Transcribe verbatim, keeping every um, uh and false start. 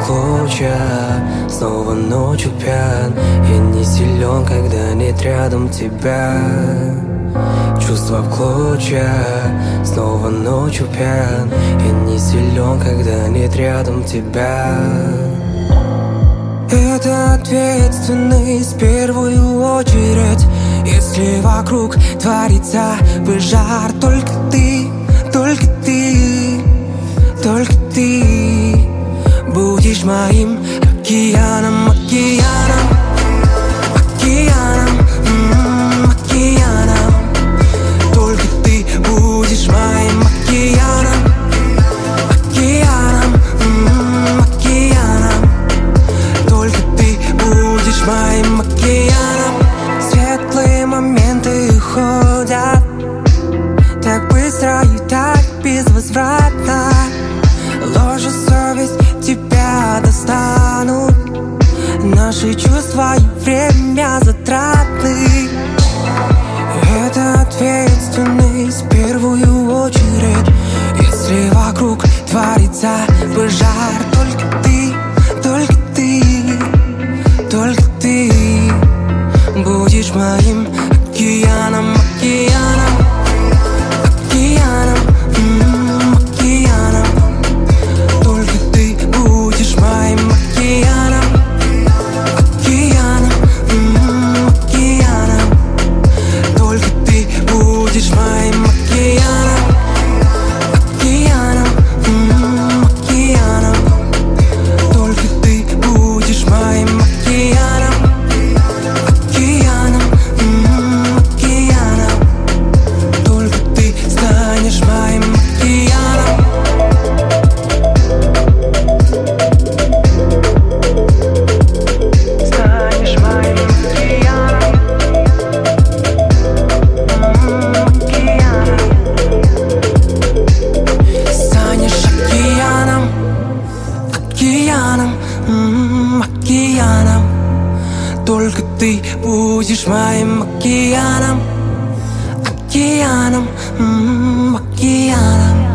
клочья, снова ночью пьян. Я не силен, когда нет рядом тебя. Чувства в клочья, снова ночью пьян. Я не силен, когда нет рядом тебя. Это ответственность в первую очередь. Если вокруг творится пожар, только ты, только ты, только ты будешь моим океаном, океаном, океаном, м-м, океаном. Только ты будешь моим океаном, океаном, м-м, океаном. Только ты будешь моим океаном. Светлые моменты уходят так быстро и так безвозвратно. Ложь и совесть тебя достанут. Наши чувства и время затратны. Это ответственность в первую очередь. Если вокруг творится пожар, только ты, только ты, только ты будешь моим океаном, океаном, океаном, м-м, океаном. Только ты будешь моим океаном, океаном, м-м, океаном. Только ты будешь моим океаном, океаном, м-м, океаном. Только ты будешь моим океаном, океаном, м-м, океаном. Только ты станешь моим океаном. Станешь моим океаном, м-м, океаном. Станешь океаном, океаном, м-м, океаном. Только ты будешь моим океаном, океаном, м-м, океаном.